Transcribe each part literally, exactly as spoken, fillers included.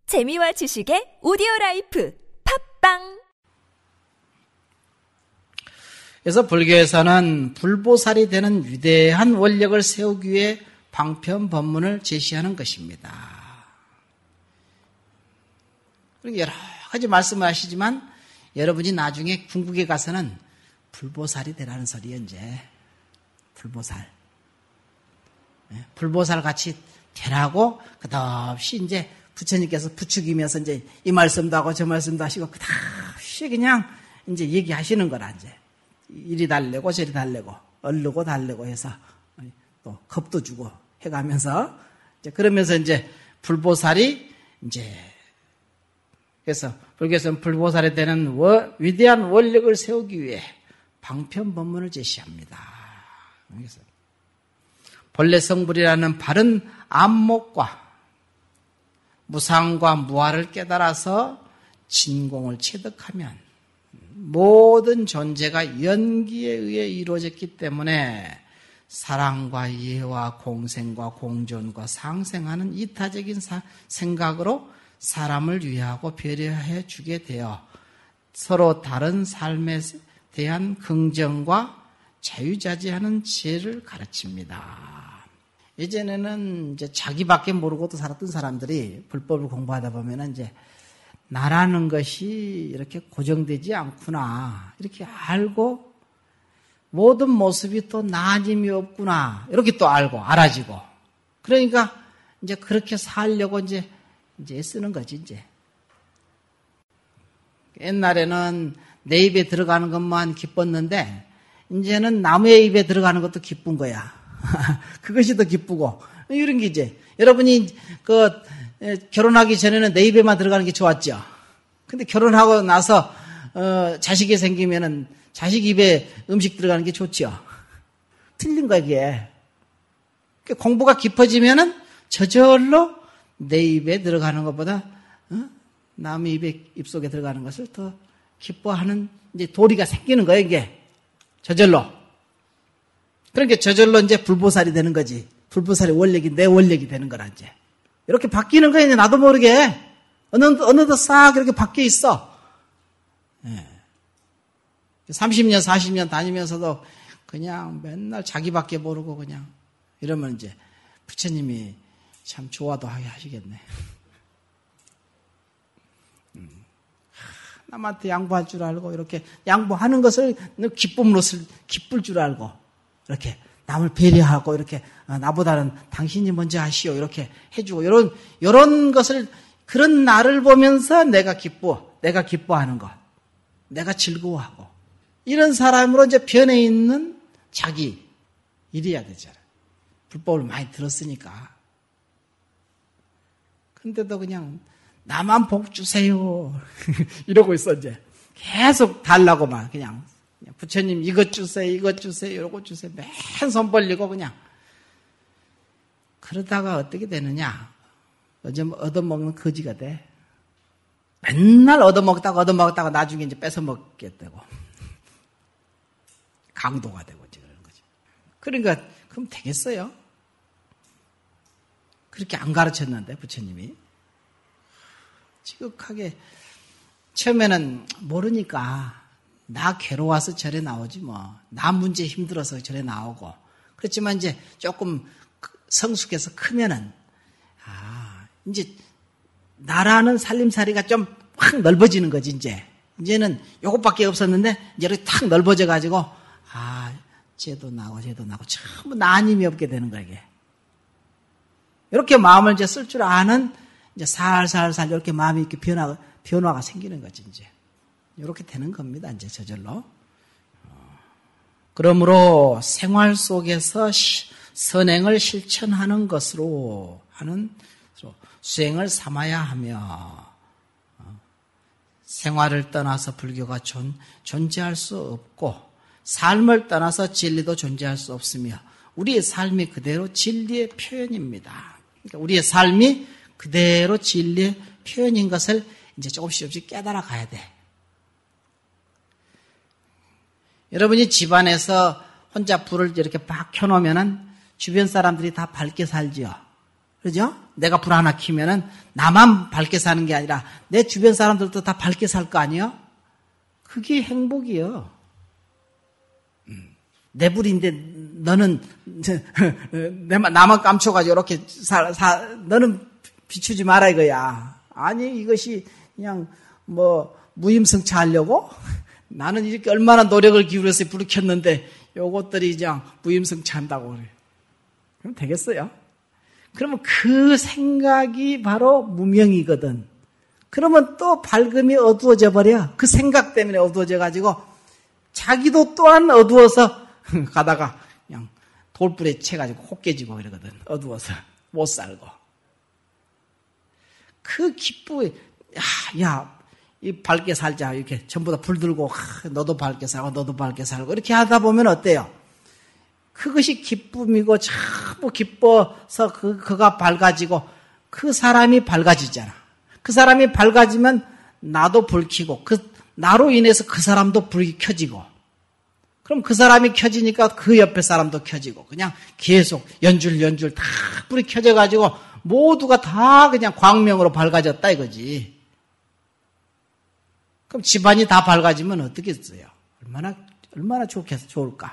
재미와 지식의 오디오라이프 팝빵. 그래서 불교에서는 불보살이 되는 위대한 원력을 세우기 위해 방편법문을 제시하는 것입니다. 그리고 여러 가지 말씀을 하시지만 여러분이 나중에 궁극에 가서는 불보살이 되라는 소리예요. 이제 불보살, 불보살 같이 되라고 끝없이 이제 부처님께서 부추기면서 이제 이 말씀도 하고 저 말씀도 하시고 끝없이 그냥 이제 얘기하시는 거라. 이제 이리 달래고 저리 달래고 얼르고 달래고 해서 또 겁도 주고 해가면서 이제 그러면서 이제 불보살이 이제 그래서 불교에서는 불보살이 되는 워, 위대한 원력을 세우기 위해 방편법문을 제시합니다. 그래서 본래 성불이라는 바른 안목과 무상과 무아를 깨달아서 진공을 체득하면 모든 존재가 연기에 의해 이루어졌기 때문에 사랑과 이해와 공생과 공존과 상생하는 이타적인 사, 생각으로 사람을 위하고 배려해 주게 되어 서로 다른 삶에 대한 긍정과 자유자재하는 지혜를 가르칩니다. 예전에는 이제 자기밖에 모르고도 살았던 사람들이 불법을 공부하다 보면은 이제 나라는 것이 이렇게 고정되지 않구나, 이렇게 알고 모든 모습이 또 나님이 없구나, 이렇게 또 알고 알아지고, 그러니까 이제 그렇게 살려고 이제 이제 쓰는 거지. 이제 옛날에는 내 입에 들어가는 것만 기뻤는데 이제는 남의 입에 들어가는 것도 기쁜 거야. 그것이 더 기쁘고, 이런 게 이제 여러분이 그 결혼하기 전에는 내 입에만 들어가는 게 좋았죠. 근데 결혼하고 나서 어, 자식이 생기면은 자식 입에 음식 들어가는 게 좋죠. 틀린 거야, 이게. 공부가 깊어지면은 저절로 내 입에 들어가는 것보다 어? 남의 입에 입속에 들어가는 것을 더 기뻐하는 이제 도리가 생기는 거예요, 이게. 저절로. 그러니까 저절로 이제 불보살이 되는 거지. 불보살의 원력이 내 원력이 되는 거라, 이제. 이렇게 바뀌는 거야, 이제 나도 모르게. 어느, 어느덧 싹 이렇게 바뀌어 있어. 예. 삼십 년, 사십 년 다니면서도 그냥 맨날 자기밖에 모르고 그냥 이러면 이제 부처님이 참 좋아도 하게 하시겠네. 음. 남한테 양보할 줄 알고 이렇게 양보하는 것을 기쁨으로 기쁠 줄 알고 이렇게 남을 배려하고 이렇게 나보다는 당신이 먼저 하시오 이렇게 해주고 이런 이런 것을 그런 나를 보면서 내가 기뻐 내가 기뻐하는 것, 내가 즐거워하고 이런 사람으로 이제 변해 있는 자기 이래야 되잖아. 불법을 많이 들었으니까. 근데도 그냥 나만 복 주세요 이러고 있어. 이제 계속 달라고만 그냥. 부처님 이것 주세요, 이것 주세요, 이것 주세요. 맨 손 벌리고 그냥. 그러다가 어떻게 되느냐. 어제 얻어먹는 거지가 돼. 맨날 얻어먹다가 얻어먹다가 나중에 이제 뺏어먹게 되고. 강도가 되고 그러는 거지. 그러니까 그럼 되겠어요? 그렇게 안 가르쳤는데 부처님이. 지극하게 처음에는 모르니까 나 괴로워서 절에 나오지 뭐. 나 문제 힘들어서 절에 나오고. 그렇지만 이제 조금 성숙해서 크면은 아 이제 나라는 살림살이가 좀 확 넓어지는 거지. 이제 이제는 요것밖에 없었는데 이제 이렇게 탁 넓어져 가지고 아 쟤도 나고 쟤도 나고 전부 나님이 없게 되는 거야 이게. 이렇게 마음을 이제 쓸 줄 아는 이제 살살살 이렇게 마음이 이렇게 변화 변화가 생기는 거지 이제. 이렇게 되는 겁니다. 이제 저절로. 그러므로 생활 속에서 선행을 실천하는 것으로 하는 수행을 삼아야 하며 생활을 떠나서 불교가 존, 존재할 수 없고 삶을 떠나서 진리도 존재할 수 없으며 우리의 삶이 그대로 진리의 표현입니다. 그러니까 우리의 삶이 그대로 진리의 표현인 것을 이제 조금씩 조금씩 깨달아 가야 돼. 여러분이 집안에서 혼자 불을 이렇게 막 켜놓으면은 주변 사람들이 다 밝게 살지요. 그러죠? 내가 불 하나 켜면은 나만 밝게 사는 게 아니라 내 주변 사람들도 다 밝게 살 거 아니에요? 그게 행복이요. 내 불인데 너는 나만 감춰가지고 이렇게 사, 사, 너는 비추지 마라 이거야. 아니 이것이 그냥 뭐 무임승차하려고 나는 이렇게 얼마나 노력을 기울여서 불을 켰는데 요것들이 그냥 무임승차한다고 그래. 그럼 되겠어요? 그러면 그 생각이 바로 무명이거든. 그러면 또 밝음이 어두워져 버려. 그 생각 때문에 어두워져 가지고 자기도 또한 어두워서 가다가 그냥 돌불에 채가지고 혹 깨지고 이러거든. 어두워서 못 살고. 그 기쁨이 야, 야, 이 밝게 살자 이렇게 전부 다 불 들고 하, 너도 밝게 살고 너도 밝게 살고 이렇게 하다 보면 어때요? 그것이 기쁨이고 전부 기뻐서 그 그가 밝아지고 그 사람이 밝아지잖아. 그 사람이 밝아지면 나도 불 켜고 그 나로 인해서 그 사람도 불이 켜지고 그럼 그 사람이 켜지니까 그 옆에 사람도 켜지고 그냥 계속 연줄 연줄 다 불이 켜져가지고 모두가 다 그냥 광명으로 밝아졌다 이거지. 그럼 집안이 다 밝아지면 어떻겠어요? 얼마나 얼마나 좋겠 좋을까?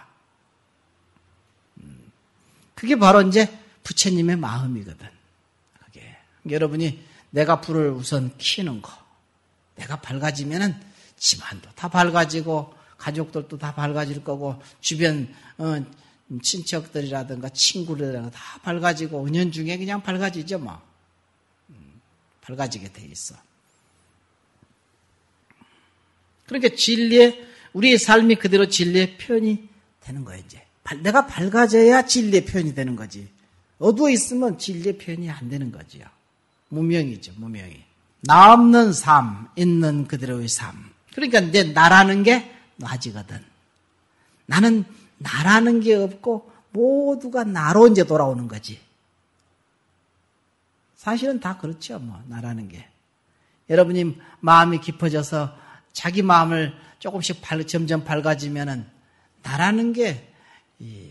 그게 바로 이제 부처님의 마음이거든. 그게 여러분이 내가 불을 우선 켜는 거, 내가 밝아지면은 집안도 다 밝아지고 가족들도 다 밝아질 거고 주변 어, 친척들이라든가 친구들이라든가 다 밝아지고 은연중에 그냥 밝아지죠 뭐. 음, 밝아지게 돼 있어. 그러니까 진리의 우리의 삶이 그대로 진리의 표현이 되는 거예요 이제. 내가 밝아져야 진리의 표현이 되는 거지. 어두워 있으면 진리의 표현이 안 되는 거지요. 무명이죠, 무명이. 나 없는 삶, 있는 그대로의 삶. 그러니까 이제 나라는 게 놔지거든. 나는 나라는 게 없고 모두가 나로 이제 돌아오는 거지. 사실은 다 그렇죠, 뭐, 나라는 게. 여러분이 마음이 깊어져서 자기 마음을 조금씩 밝, 점점 밝아지면은 나라는 게, 이,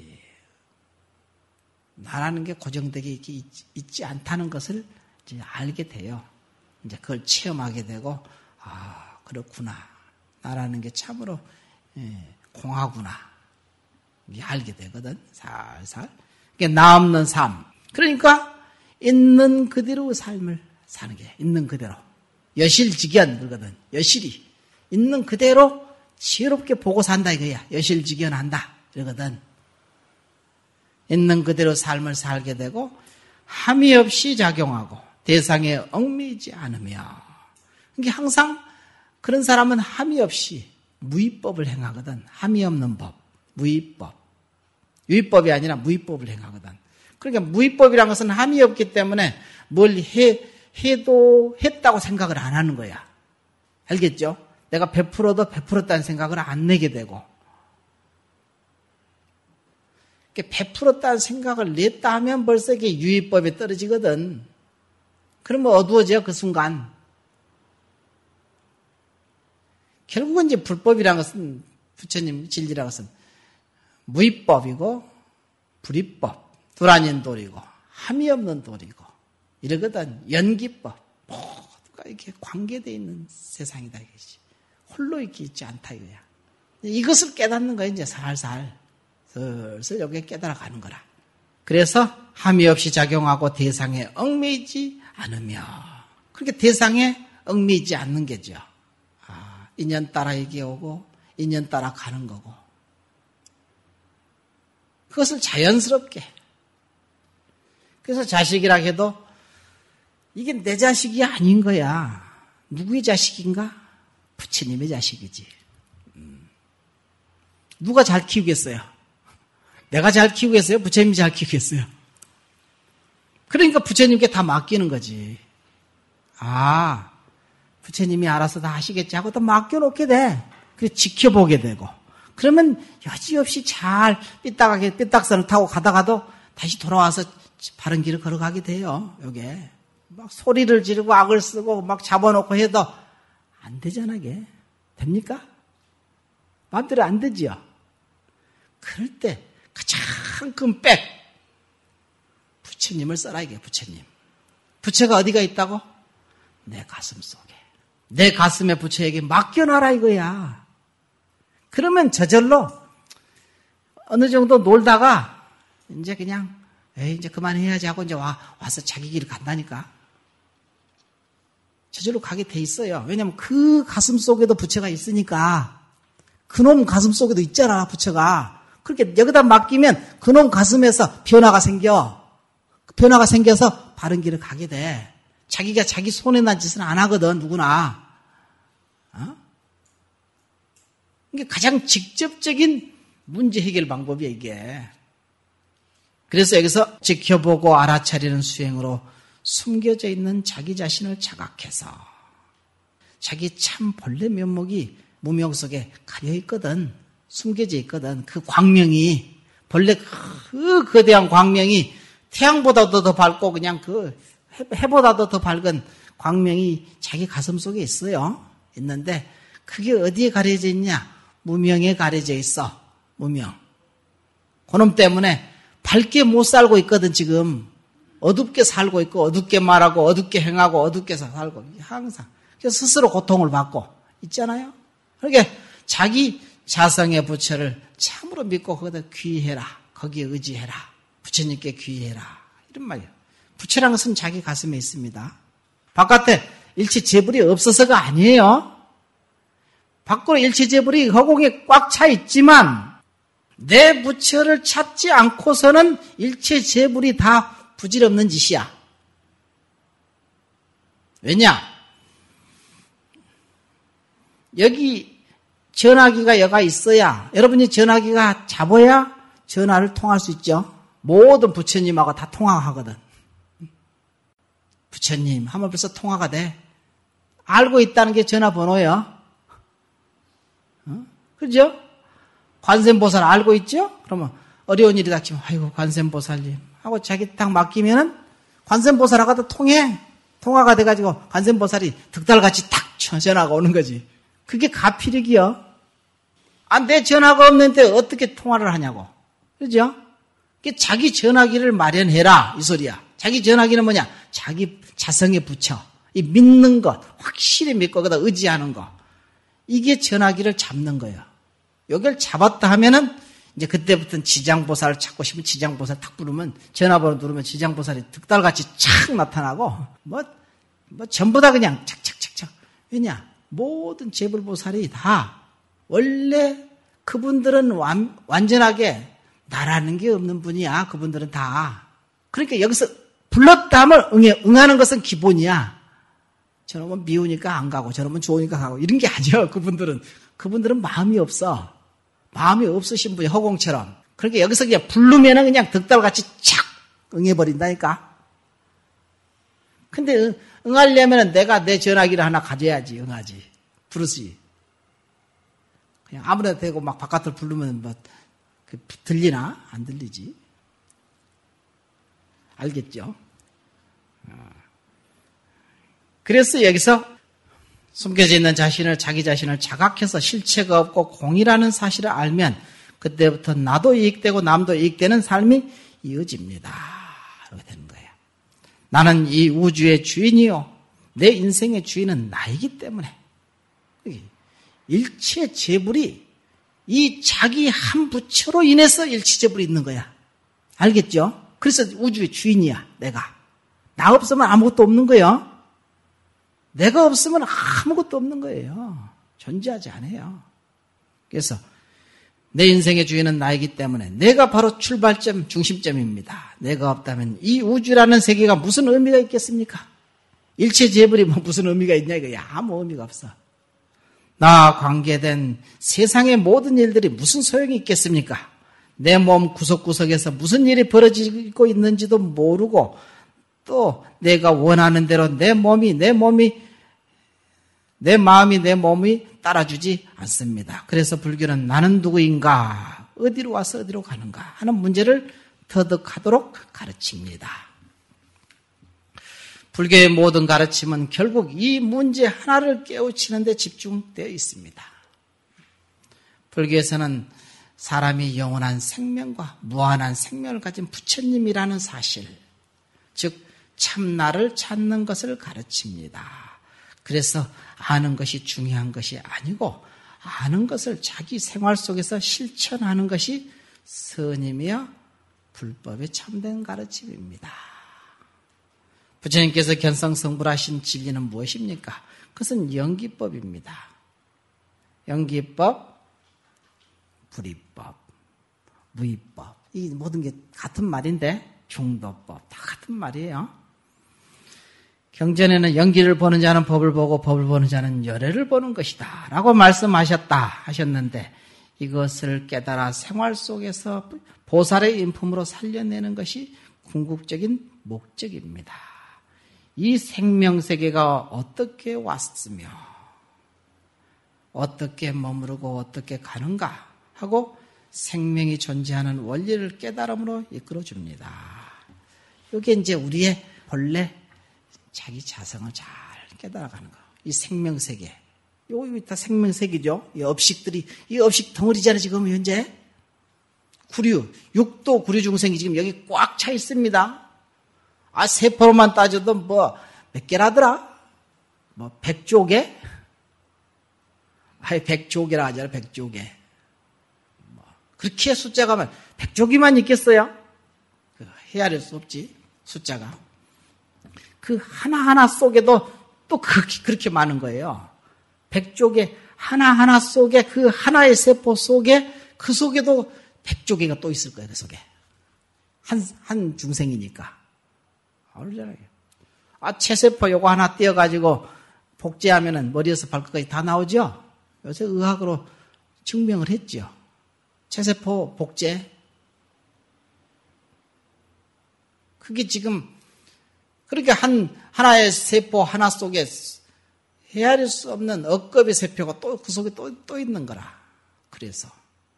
나라는 게 고정되게 있, 있지 않다는 것을 이제 알게 돼요. 이제 그걸 체험하게 되고, 아, 그렇구나. 나라는 게 참으로, 예, 공하구나. 이게 알게 되거든, 살살. 이게 나 없는 삶. 그러니까, 있는 그대로 삶을 사는 게, 있는 그대로. 여실직연, 그러거든. 여실이. 있는 그대로 지혜롭게 보고 산다, 이거야. 여실직연한다. 이러거든. 있는 그대로 삶을 살게 되고, 함이 없이 작용하고, 대상에 얽매이지 않으며. 이게 항상 그런 사람은 함이 없이 무위법을 행하거든. 함이 없는 법. 무위법. 유위법이 아니라 무위법을 행하거든. 그러니까 무위법이라는 것은 함이 없기 때문에 뭘 해, 해도 했다고 생각을 안 하는 거야. 알겠죠? 내가 베풀어도 베풀었다는 생각을 안 내게 되고. 베풀었다는 생각을 냈다 하면 벌써 이게 유위법에 떨어지거든. 그러면 어두워져, 그 순간. 결국은 이제 불법이라는 것은, 부처님 진리라는 것은 무위법이고, 불위법, 불아닌 도리고, 함이 없는 도리고, 이러거든. 연기법. 모두가 이렇게 관계되어 있는 세상이다, 이것이. 홀로 이렇게 있지 않다, 이거야. 이것을 깨닫는 거야, 이제 살살. 슬슬 여기에 깨달아가는 거라. 그래서 함이 없이 작용하고 대상에 얽매이지 않으며, 그렇게 대상에 얽매이지 않는 게죠. 아, 인연 따라 이게 오고 인연 따라 가는 거고, 그것을 자연스럽게. 그래서 자식이라 해도 이게 내 자식이 아닌 거야. 누구의 자식인가? 부처님의 자식이지. 음. 누가 잘 키우겠어요? 내가 잘 키우겠어요? 부처님이 잘 키우겠어요? 그러니까 부처님께 다 맡기는 거지. 아, 부처님이 알아서 다 하시겠지 하고 또 맡겨놓게 돼. 그래서 지켜보게 되고. 그러면 여지없이 잘 삐딱하게 삐딱선을 타고 가다가도 다시 돌아와서 바른 길을 걸어가게 돼요. 요게. 막 소리를 지르고 악을 쓰고 막 잡아놓고 해도 안 되잖아, 이게. 됩니까? 마음대로 안 되지요. 그럴 때 가장 큰 백, 부처님을 써라, 이게 부처님. 부처가 어디가 있다고? 내 가슴 속에. 내 가슴에 부처에게 맡겨놔라 이거야. 그러면 저절로 어느 정도 놀다가 이제 그냥 에이 이제 그만해야지 하고 이제 와, 와서 자기 길을 간다니까. 저절로 가게 돼 있어요. 왜냐하면 그 가슴 속에도 부처가 있으니까. 그놈 가슴 속에도 있잖아 부처가. 그렇게 여기다 맡기면 그놈 가슴에서 변화가 생겨. 변화가 생겨서 바른 길을 가게 돼. 자기가 자기 손에 난 짓은 안 하거든 누구나. 어? 이게 가장 직접적인 문제 해결 방법이야 이게. 그래서 여기서 지켜보고 알아차리는 수행으로 숨겨져 있는 자기 자신을 자각해서 자기 참 본래 면목이 무명 속에 가려 있거든. 숨겨져 있거든. 그 광명이 본래 그 거대한 광명이 태양보다도 더 밝고 그냥 그 해보다도 더 밝은 광명이 자기 가슴 속에 있어요. 있는데 그게 어디에 가려져 있냐? 무명에 가려져 있어. 무명. 그놈 때문에 밝게 못 살고 있거든 지금. 어둡게 살고 있고 어둡게 말하고 어둡게 행하고 어둡게 살고 항상. 그래서 스스로 고통을 받고 있잖아요. 그러니까 자기 자성의 부처를 참으로 믿고 거기다 귀해라. 거기에 의지해라. 부처님께 귀해라. 이런 말이에요. 부처라는 것은 자기 가슴에 있습니다. 바깥에 일체 재불이 없어서가 아니에요. 밖으로 일체 재불이 허공에 꽉 차 있지만 내 부처를 찾지 않고서는 일체 재불이 다 부질없는 짓이야. 왜냐? 여기 전화기가 여가 있어야 여러분이 전화기가 잡아야 전화를 통할 수 있죠. 모든 부처님하고 다 통화하거든. 부처님 하면 벌써 통화가 돼. 알고 있다는 게 전화번호예요. 어? 그죠? 관세음보살 알고 있죠? 그러면 어려운 일이 닥치면 아이고 관세음보살님 하고 자기 딱 맡기면은 관세음보살하고도 통해. 통화가 돼가지고 관세음보살이 득달같이 탁 전화가 오는 거지. 그게 가피력이요. 아, 내 전화가 없는데 어떻게 통화를 하냐고. 그죠? 자기 전화기를 마련해라 이 소리야. 자기 전화기는 뭐냐? 자기 자성의 부처. 이 믿는 것, 확실히 믿고 거기다 의지하는 것. 이게 전화기를 잡는 거예요. 여기를 잡았다 하면은 이제 그때부터는 지장보살을 찾고 싶으면 지장보살 탁 부르면 전화번호 누르면 지장보살이 득달같이 착 나타나고 뭐, 뭐 전부 다 그냥 착착착착. 왜냐? 모든 재불보살이 다 원래 그분들은 완, 완전하게 나라는 게 없는 분이야. 그분들은 다. 그러니까 여기서 불렀다 하면 응해, 응하는 것은 기본이야. 저놈은 미우니까 안 가고 저놈은 좋으니까 가고 이런 게 아니야. 그분들은. 그분들은 마음이 없어. 마음이 없으신 분이 허공처럼. 그러니까 여기서 그냥 부르면은 그냥 득달같이 착 응해버린다니까. 근데 응, 응하려면은 내가 내 전화기를 하나 가져야지. 응하지. 부르지. 그냥 아무데나 대고 막 바깥을 부르면 뭐 들리나? 안 들리지. 알겠죠? 그래서 여기서 숨겨져 있는 자신을, 자기 자신을 자각해서 실체가 없고 공이라는 사실을 알면 그때부터 나도 이익되고 남도 이익되는 삶이 이어집니다. 이렇게 되는 거예요. 나는 이 우주의 주인이요. 내 인생의 주인은 나이기 때문에. 일체 재불이 이 자기 한 부처로 인해서 일체 재불이 있는 거야. 알겠죠? 그래서 우주의 주인이야, 내가. 나 없으면 아무것도 없는 거예요. 내가 없으면 아무것도 없는 거예요. 존재하지 않아요. 그래서 내 인생의 주인은 나이기 때문에 내가 바로 출발점, 중심점입니다. 내가 없다면 이 우주라는 세계가 무슨 의미가 있겠습니까? 일체 재불이 뭐 무슨 의미가 있냐 이거야. 아무 의미가 없어. 나와 관계된 세상의 모든 일들이 무슨 소용이 있겠습니까? 내 몸 구석구석에서 무슨 일이 벌어지고 있는지도 모르고 또 내가 원하는 대로 내 몸이 내 몸이 내 마음이 내 몸이 따라주지 않습니다. 그래서 불교는 나는 누구인가? 어디로 와서 어디로 가는가? 하는 문제를 터득하도록 가르칩니다. 불교의 모든 가르침은 결국 이 문제 하나를 깨우치는 데 집중되어 있습니다. 불교에서는 사람이 영원한 생명과 무한한 생명을 가진 부처님이라는 사실, 즉 참나를 찾는 것을 가르칩니다. 그래서 아는 것이 중요한 것이 아니고 아는 것을 자기 생활 속에서 실천하는 것이 선임이여 불법의 참된 가르침입니다. 부처님께서 견성성불하신 진리는 무엇입니까? 그것은 영기법입니다. 영기법, 불이법, 무의법. 이 모든 게 같은 말인데 중도법 다 같은 말이에요. 경전에는 영기를 보는 자는 법을 보고 법을 보는 자는 열애를 보는 것이다 라고 말씀하셨다 하셨는데 이것을 깨달아 생활 속에서 보살의 인품으로 살려내는 것이 궁극적인 목적입니다. 이 생명세계가 어떻게 왔으며 어떻게 머무르고 어떻게 가는가 하고 생명이 존재하는 원리를 깨달음으로 이끌어줍니다. 이게 이제 우리의 본래 자기 자성을 잘 깨달아가는 거. 이 생명세계. 요거 다 생명세계죠. 이 업식들이, 이 업식 덩어리잖아요, 지금 현재. 구류, 육도 구류 중생이 지금 여기 꽉 차 있습니다. 아, 세포로만 따져도 뭐, 몇 개라더라? 뭐, 백조 개? 아예 백조 개라 하잖아요, 백조 개. 뭐, 그렇게 숫자가 만, 백조 개만 있겠어요? 헤아릴 수 없지, 숫자가. 그 하나하나 속에도 또 그렇게, 그렇게 많은 거예요. 백조개 하나하나 속에 그 하나의 세포 속에 그 속에도 백조개가 또 있을 거예요. 그 속에. 한, 한 중생이니까. 알잖아요. 아, 체세포 요거 하나 떼어가지고 복제하면은 머리에서 발끝까지 다 나오죠? 요새 의학으로 증명을 했죠. 체세포 복제. 그게 지금 그렇게 한, 하나의 세포 하나 속에 헤아릴 수 없는 억겁의 세포가 또 그 속에 또, 또 있는 거라. 그래서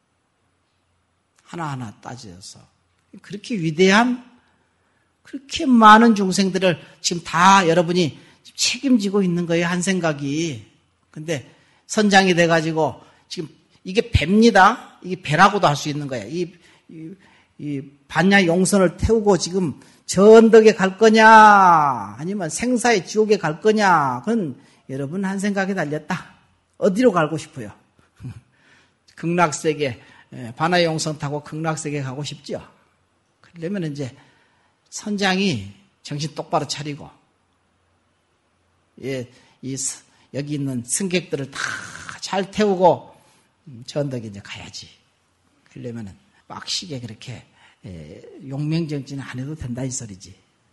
하나하나 따져서 그렇게 위대한 그렇게 많은 중생들을 지금 다 여러분이 책임지고 있는 거예요. 한 생각이. 근데 선장이 돼가지고 지금 이게 배입니다. 이게 배라고도 할 수 있는 거예요. 이, 이, 이 반야 용선을 태우고 지금 저 언덕에 갈 거냐 아니면 생사의 지옥에 갈 거냐 그건 여러분 한 생각에 달렸다. 어디로 가고 싶어요? 극락세계 반야 용선 타고 극락세계 가고 싶죠. 그러려면 이제 선장이 정신 똑바로 차리고 예, 이 여기 있는 승객들을 다 잘 태우고 저 언덕에 이제 가야지. 그러려면은 빡시게 그렇게 예, 용맹정진 안 해도 된다 이 소리지.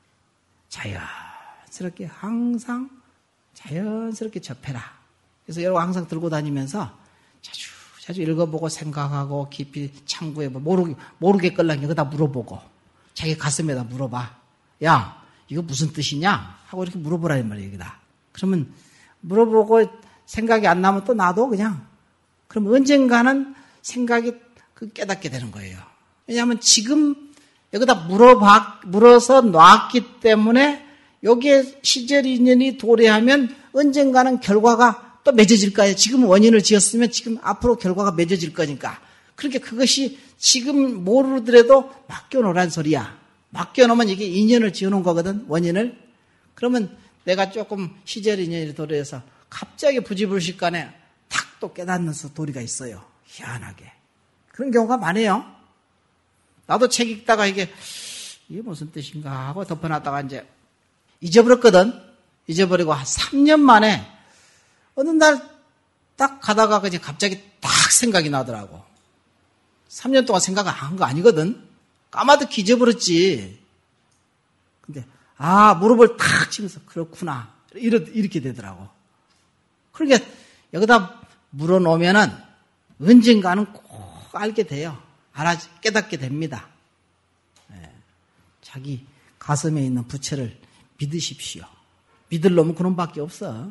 자연스럽게 항상 자연스럽게 접해라. 그래서 여러분 항상 들고 다니면서 자주 자주 읽어보고 생각하고 깊이 참고해보고 모르게, 모르겠걸랑 여기다 물어보고 자기 가슴에다 물어봐. 야 이거 무슨 뜻이냐? 하고 이렇게 물어보라는 말이에요. 여기다. 그러면 물어보고 생각이 안 나면 또 놔둬 그냥. 그럼 언젠가는 생각이 깨닫게 되는 거예요. 왜냐하면 지금 여기다 물어봐, 물어서 놨기 때문에 여기에 시절 인연이 도래하면 언젠가는 결과가 또 맺어질 거예요. 지금 원인을 지었으면 지금 앞으로 결과가 맺어질 거니까. 그러니까 그것이 지금 모르더라도 맡겨놓으란 소리야. 맡겨놓으면 이게 인연을 지어놓은 거거든, 원인을. 그러면 내가 조금 시절 인연이 도래해서 갑자기 부지불식간에 탁 또 깨닫는 도리가 있어요. 희한하게. 그런 경우가 많아요. 나도 책 읽다가 이게, 이게 무슨 뜻인가 하고 덮어놨다가 이제 잊어버렸거든. 잊어버리고 한 삼 년 만에 어느 날 딱 가다가 그냥 갑자기 딱 생각이 나더라고. 삼 년 동안 생각 안 한 거 아니거든. 까마득히 잊어버렸지. 근데, 아, 무릎을 탁 치면서, 그렇구나. 이렇, 이렇게 되더라고. 그러니까 여기다 물어놓으면은 언젠가는 꼭 알게 돼요. 알아, 깨닫게 됩니다. 네. 자기 가슴에 있는 부처를 믿으십시오. 믿을 놈은 그놈밖에 없어.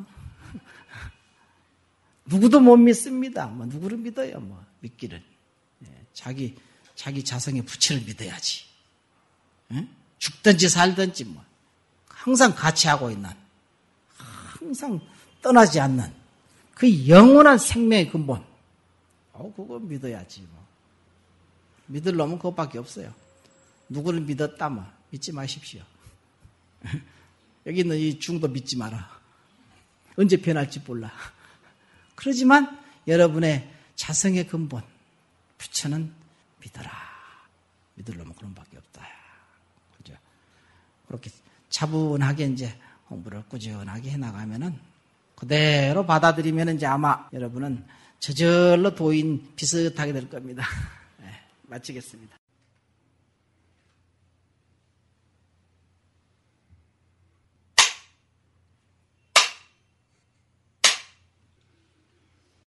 누구도 못 믿습니다. 뭐 누구를 믿어요? 뭐 믿기를. 네. 자기 자기 자성의 부처를 믿어야지. 네? 죽든지 살든지 뭐 항상 같이 하고 있는, 항상 떠나지 않는 그 영원한 생명의 근본. 어, 그거 믿어야지 뭐. 믿을 놈은 그것밖에 없어요. 누구를 믿었다 뭐 믿지 마십시오. 여기 있는 이 중도 믿지 마라. 언제 변할지 몰라. 그러지만 여러분의 자성의 근본, 부처는 믿어라. 믿으려면 그런 밖에 없다. 그죠? 그렇게 차분하게 이제 공부를 꾸준하게 해나가면은 그대로 받아들이면 이제 아마 여러분은 저절로 도인 비슷하게 될 겁니다. 네, 마치겠습니다.